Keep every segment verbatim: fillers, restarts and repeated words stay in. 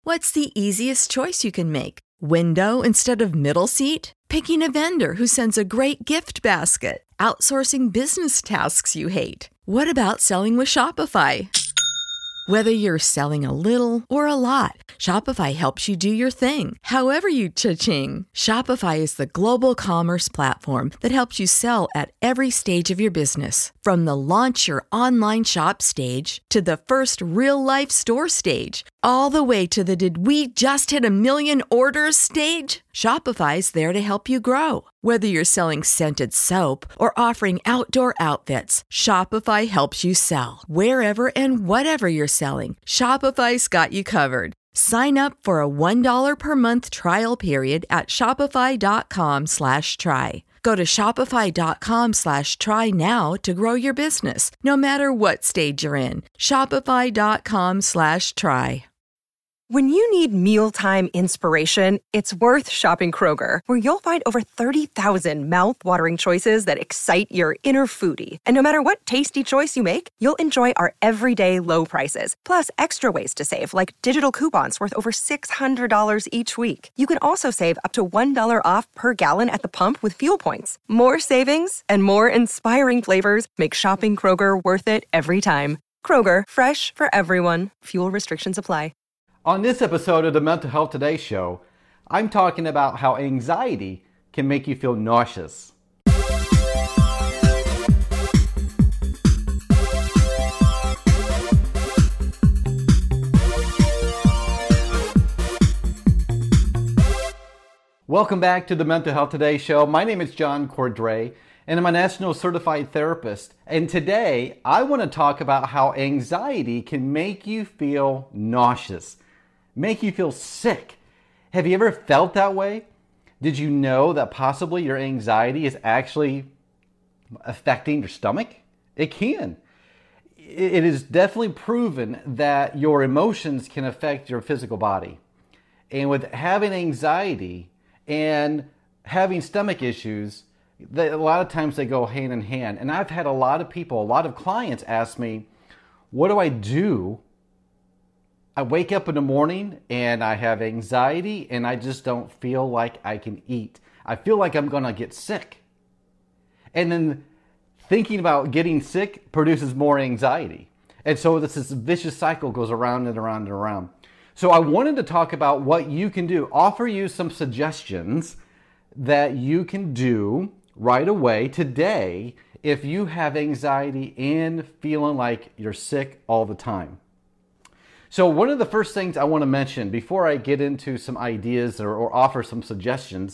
What's the easiest choice you can make? Window instead of middle seat? Picking a vendor who sends a great gift basket? Outsourcing business tasks you hate? What about selling with Shopify? Whether you're selling a little or a lot, Shopify helps you do your thing, however you cha-ching. Shopify is the global commerce platform that helps you sell at every stage of your business. From the launch your online shop stage to the first real-life store stage, all the way to the did we just hit a million orders stage. Shopify's there to help you grow. Whether you're selling scented soap or offering outdoor outfits, Shopify helps you sell. Wherever and whatever you're selling, Shopify's got you covered. Sign up for a one dollar per month trial period at shopify.com slash try. Go to shopify.com slash try now to grow your business, no matter what stage you're in. Shopify.com slash try. When you need mealtime inspiration, it's worth shopping Kroger, where you'll find over thirty thousand mouth-watering choices that excite your inner foodie. And no matter what tasty choice you make, you'll enjoy our everyday low prices, plus extra ways to save, like digital coupons worth over six hundred dollars each week. You can also save up to one dollar off per gallon at the pump with fuel points. More savings and more inspiring flavors make shopping Kroger worth it every time. Kroger, fresh for everyone. Fuel restrictions apply. On this episode of the Mental Health Today show, I'm talking about how anxiety can make you feel nauseous. Welcome back to the Mental Health Today show. My name is John Cordray, and I'm a National Certified Therapist. And today, I want to talk about how anxiety can make you feel nauseous. Make you feel sick. Have you ever felt that way? Did you know that possibly your anxiety is actually affecting your stomach? It can. It is definitely proven that your emotions can affect your physical body. And with having anxiety and having stomach issues, a lot of times they go hand in hand. And I've had a lot of people, a lot of clients ask me, what do I do? I wake up in the morning and I have anxiety and I just don't feel like I can eat. I feel like I'm going to get sick. And then thinking about getting sick produces more anxiety. And so this, this vicious cycle goes around and around and around. So I wanted to talk about what you can do, offer you some suggestions that you can do right away today if you have anxiety and feeling like you're sick all the time. So one of the first things I want to mention before I get into some ideas or, or offer some suggestions,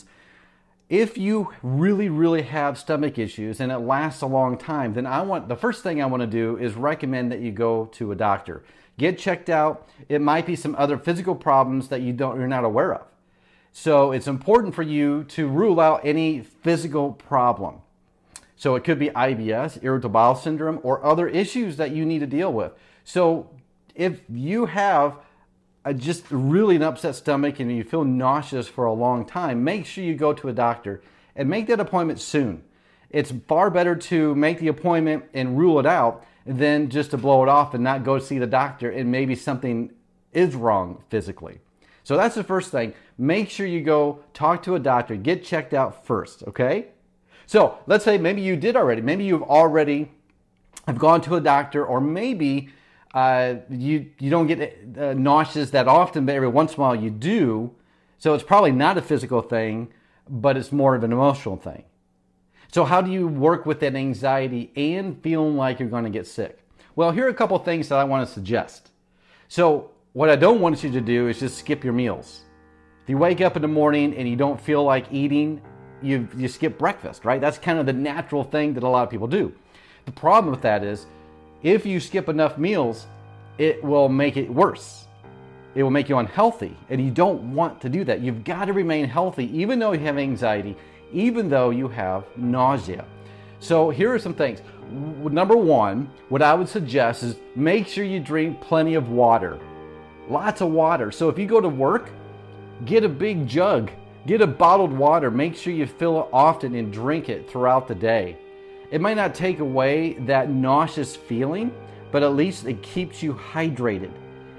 if you really, really have stomach issues and it lasts a long time, then I want the first thing I want to do is recommend that you go to a doctor. Get checked out. It might be some other physical problems that you don't, you're not aware of. So it's important for you to rule out any physical problem. So it could be I B S, irritable bowel syndrome, or other issues that you need to deal with. So if you have a just really an upset stomach and you feel nauseous for a long time, make sure you go to a doctor and make that appointment soon. It's far better to make the appointment and rule it out than just to blow it off and not go see the doctor and maybe something is wrong physically. So that's the first thing. Make sure you go talk to a doctor, get checked out first, okay? So let's say maybe you did already. Maybe you've already have gone to a doctor, or maybe Uh, you you don't get uh, nauseous that often, but every once in a while you do. So it's probably not a physical thing, but it's more of an emotional thing. So how do you work with that anxiety and feeling like you're going to get sick? Well, here are a couple things that I want to suggest. So what I don't want you to do is just skip your meals. If you wake up in the morning and you don't feel like eating, you you skip breakfast, right? That's kind of the natural thing that a lot of people do. The problem with that is, if you skip enough meals, it will make it worse. It will make you unhealthy, and you don't want to do that. You've got to remain healthy, even though you have anxiety, even though you have nausea. So here are some things. Number one, what I would suggest is make sure you drink plenty of water. Lots of water. So if you go to work, get a big jug. Get a bottled water. Make sure you fill it often and drink it throughout the day. It might not take away that nauseous feeling, but at least it keeps you hydrated.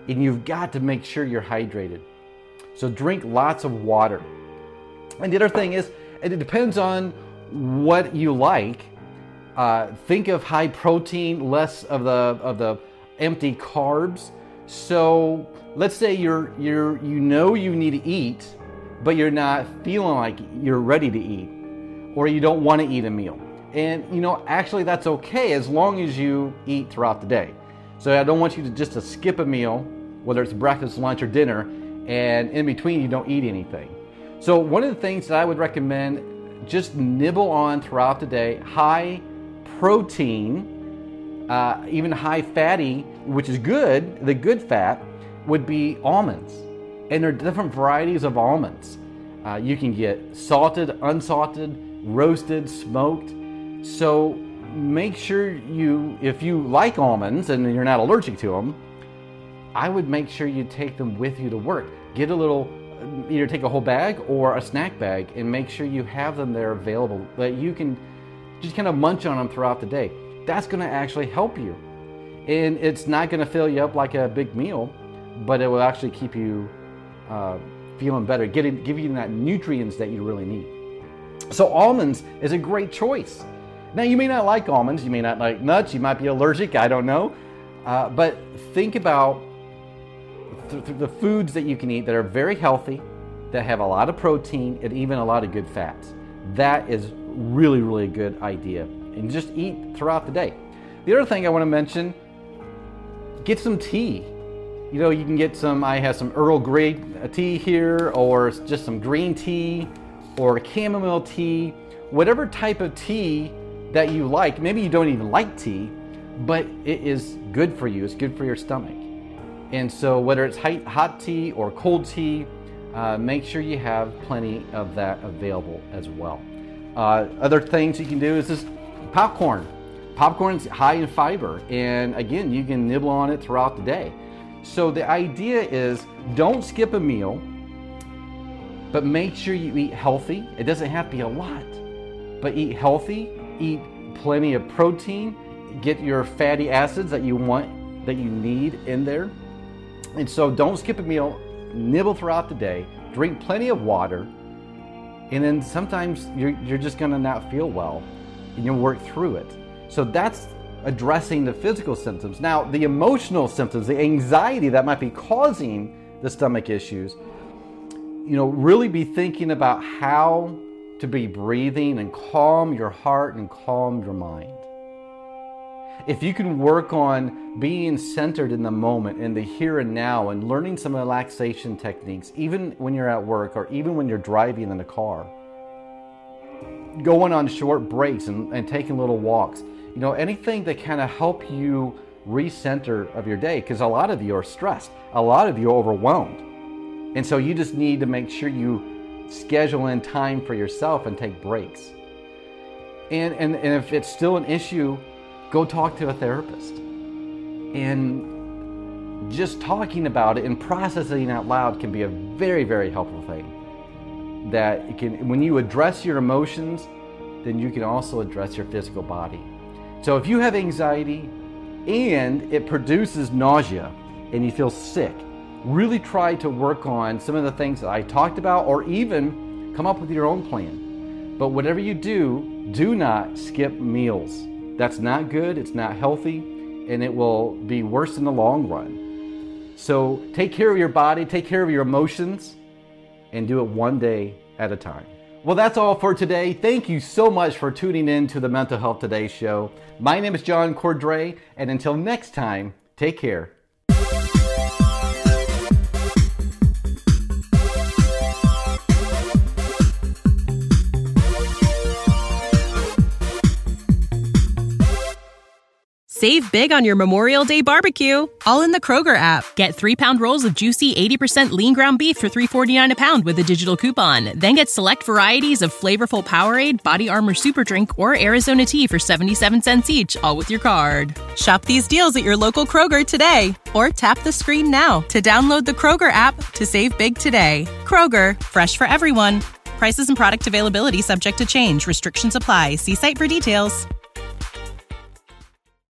and you've got to make sure you're hydrated. So drink lots of water. And the other thing is, it depends on what you like. Uh, think of high protein, less of the of the empty carbs. So let's say you're you're you know you need to eat, but you're not feeling like you're ready to eat, or you don't want to eat a meal. And you know, actually that's okay as long as you eat throughout the day. So I don't want you to just to skip a meal, whether it's breakfast, lunch, or dinner, and in between you don't eat anything. So one of the things that I would recommend, just nibble on throughout the day, high protein, uh, even high fatty, which is good, the good fat would be almonds. And there are different varieties of almonds. Uh, you can get salted, unsalted, roasted, smoked. So make sure you, if you like almonds and you're not allergic to them, I would make sure you take them with you to work. Get a little, either take a whole bag or a snack bag, and make sure you have them there available that you can just kind of munch on them throughout the day. That's going to actually help you. And it's not going to fill you up like a big meal, but it will actually keep you uh, feeling better, getting, give you that nutrients that you really need. So almonds is a great choice. Now, you may not like almonds, you may not like nuts, you might be allergic, I don't know. Uh, but think about th- th- the foods that you can eat that are very healthy, that have a lot of protein, and even a lot of good fats. That is really, really a good idea. And just eat throughout the day. The other thing I want to mention, get some tea. You know, you can get some, I have some Earl Grey tea here, or just some green tea, or chamomile tea, whatever type of tea that you like. Maybe you don't even like tea, but it is good for you. It's good for your stomach. And so whether it's hot tea or cold tea, uh, make sure you have plenty of that available as well. Uh, other things you can do is just popcorn. Popcorn's high in fiber, and again, you can nibble on it throughout the day. So the idea is, don't skip a meal, but make sure you eat healthy. It doesn't have to be a lot, but eat healthy, eat plenty of protein, get your fatty acids that you want, that you need in there. And so don't skip a meal, nibble throughout the day, drink plenty of water, and then sometimes you're, you're just gonna not feel well, and you'll work through it. So that's addressing the physical symptoms. Now, the emotional symptoms, the anxiety that might be causing the stomach issues, you know, really be thinking about how to be breathing and calm your heart and calm your mind. If you can work on being centered in the moment, in the here and now, and learning some relaxation techniques, even when you're at work or even when you're driving in the car, going on short breaks and, and taking little walks, you know, anything that kind of help you recenter of your day, because a lot of you are stressed, a lot of you are overwhelmed. And so you just need to make sure you schedule in time for yourself and take breaks. And, and, and if it's still an issue, go talk to a therapist. And just talking about it and processing out loud can be a very, very helpful thing. That it can, when you address your emotions, then you can also address your physical body. So if you have anxiety and it produces nausea and you feel sick, really try to work on some of the things that I talked about, or even come up with your own plan. But whatever you do, do not skip meals. That's not good, it's not healthy, and it will be worse in the long run. So take care of your body, take care of your emotions, and do it one day at a time. Well, that's all for today. Thank you so much for tuning in to the Mental Health Today show. My name is John Cordray, and until next time, take care. Save big on your Memorial Day barbecue, all in the Kroger app. Get three-pound rolls of juicy eighty percent lean ground beef for three forty-nine a pound with a digital coupon. Then get select varieties of flavorful Powerade, Body Armor Super Drink, or Arizona tea for seventy-seven cents each, all with your card. Shop these deals at your local Kroger today, or tap the screen now to download the Kroger app to save big today. Kroger, fresh for everyone. Prices and product availability subject to change. Restrictions apply. See site for details.